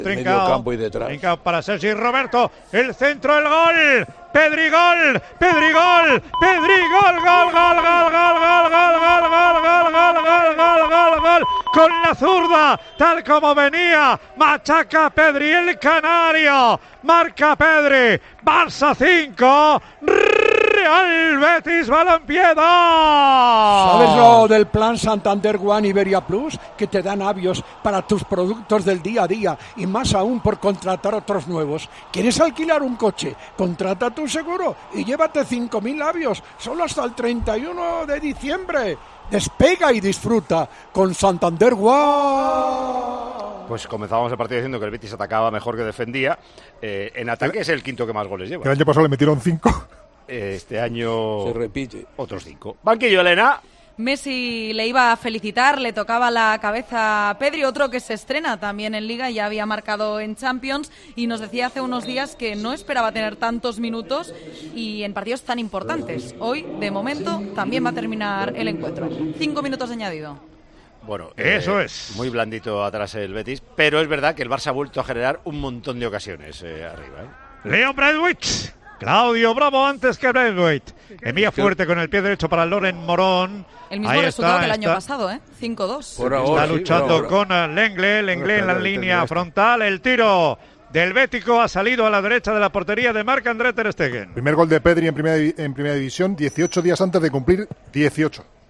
medio campo y detrás. Trincao para Sergi Roberto, el centro, el gol. Pedri gol, Pedri gol, Pedri gol, gol, gol, gol, gol, gol, gol, gol, gol, gol, gol, gol, gol, gol, gol, con la zurda, tal como venía, machaca Pedri, el canario, marca Pedri, Barça 5, Real Betis Balompié 2. ¿Sabes lo del plan Santander One Iberia Plus? Que te dan avios para tus productos del día a día y más aún por contratar otros nuevos. ¿Quieres alquilar un coche? Contrata tu seguro y llévate 5.000 avios solo hasta el 31 de diciembre. Despega y disfruta con Santander One. Pues comenzábamos el partido diciendo que el Betis atacaba mejor que defendía. En ataque es el quinto que más goles lleva. El año pasado le metieron 5. Este año se repite. Otros 5. Banquillo, Elena. Messi le iba a felicitar, le tocaba la cabeza a Pedri, otro que se estrena también en Liga, ya había marcado en Champions y nos decía hace unos días que no esperaba tener tantos minutos y en partidos tan importantes. Hoy, de momento, también va a terminar el encuentro. 5 minutos de añadido. Bueno, eso es. Muy blandito atrás el Betis, pero es verdad que el Barça ha vuelto a generar un montón de ocasiones arriba. Leo Braithwaite. Claudio Bravo antes que Braithwaite. Envía fuerte con el pie derecho para Loren Morón. El mismo resultado que el año pasado, 5-2. Está luchando con Lenglet en la línea frontal. El tiro del Bético ha salido a la derecha de la portería de Marc-André ter Stegen. Primer gol de Pedri en primera división, 18 días antes de cumplir 18.